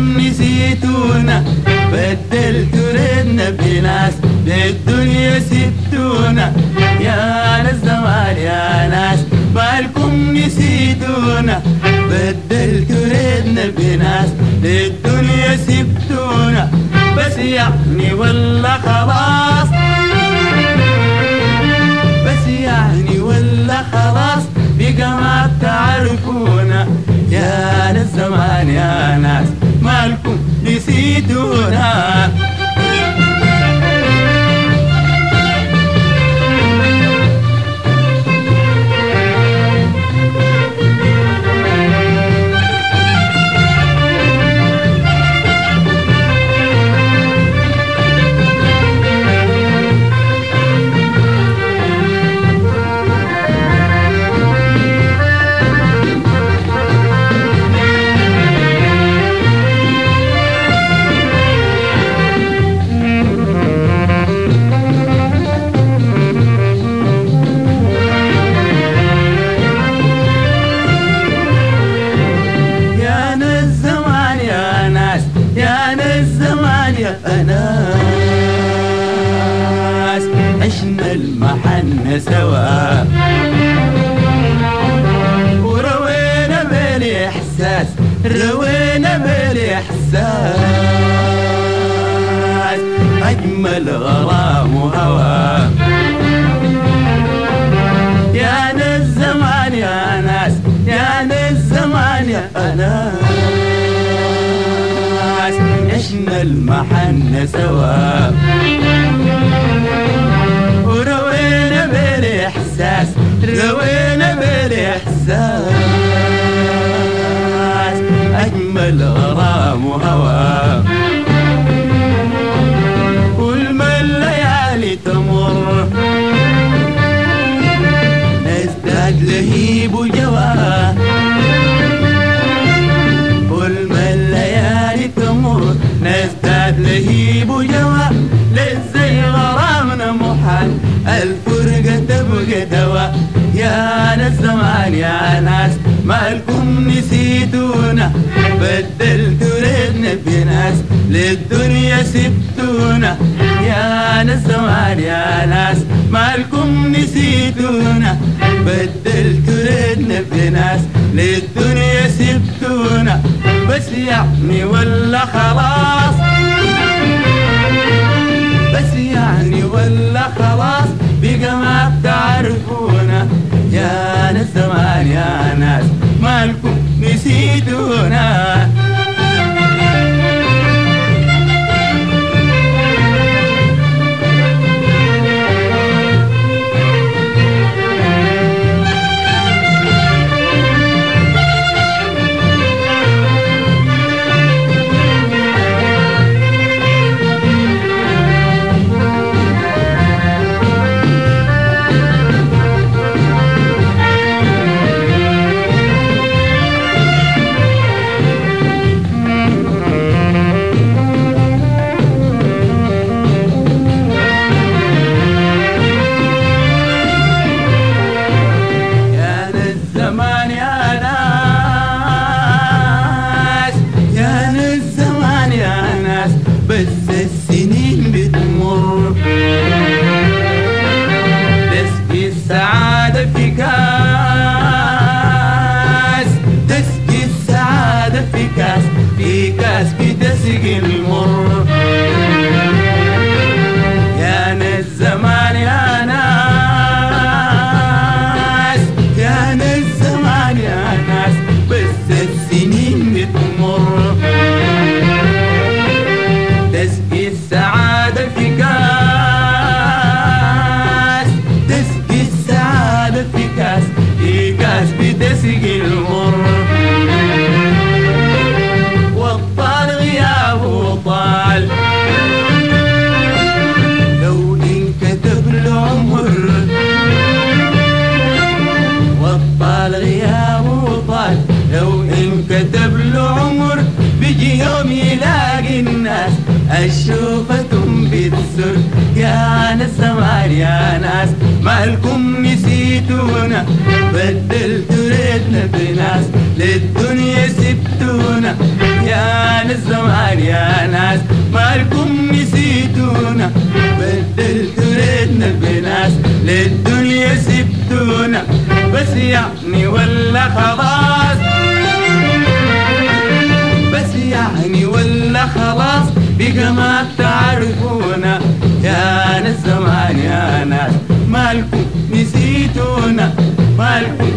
مالكم نسيتونا؟ بدلتوا ردنا بناس للدنيا سبتونا. يا ناس زمان يا ناس مالكم نسيتونا؟ بدلتوا ردنا بناس للدنيا سبتونا. بس يعني والله خلاص، بس يعني والله خلاص بقى ما بتعرفونا. يا ناس زمان يا ناس مالكم نسيتونا؟ ناس عشنا المحنة سوا وروينا بالإحساس، روينا بالإحساس أجمل غرام وهوى. يا ناس زمان يا ناس، يا ناس زمان يا ناس عشنا المحنة سوا وروينا بالإحساس، روينا بالإحساس أجمل غرام وهوى. كل ما الليالي تمر نزداد لهيب وجوى. كل ما الليالي تمر نزداد لهيب وجوى. لزي غرامنا محال الفرقة تبقى دوا. يا ناس زمان يا ناس مالكم نسيتونا؟ بدلتوا ردنا بناس للدنيا سبتونا. يا ناس زمان يا ناس مالكم نسيتونا؟ بدلتوا ردنا بناس للدنيا سبتونا. بس يعني والله خلاص، بس يعني والله خلاص بقى ما بتعرفونا. يا ناس زمان يا ناس مالكم نسيتونا؟ بس السنين بتمر تسقي السعادة في كاس، تسقي السعادة في كاس، في كاس بتسقي المر. يا ناس زمان يا ناس، يا ناس زمان يا ناس بس السنين بتمر تسقي السعادة في كاس، تسقي السعادة في كاس، في كاس بتسقي المر. والطال غيابه طال لو انكتب له عمر. والطال غيابه طال لو انكتب له عمر. بيجي يوم يلاقي الناس الشوفتهم بتسر يا ناس زمان يا ناس مالكم نسيتونا بدلتوا ريتنا بناس للدنيا سبتونا يا ناس زمان يا ناس مالكم نسيتونا بدلتوا ريتنا بناس للدنيا سبتونا بس يعني ولا خلاص بس يعني ولا خلاص بقى ما تعرفونا يا ناس زمان يا ناس مالكم نسيتونا مالكم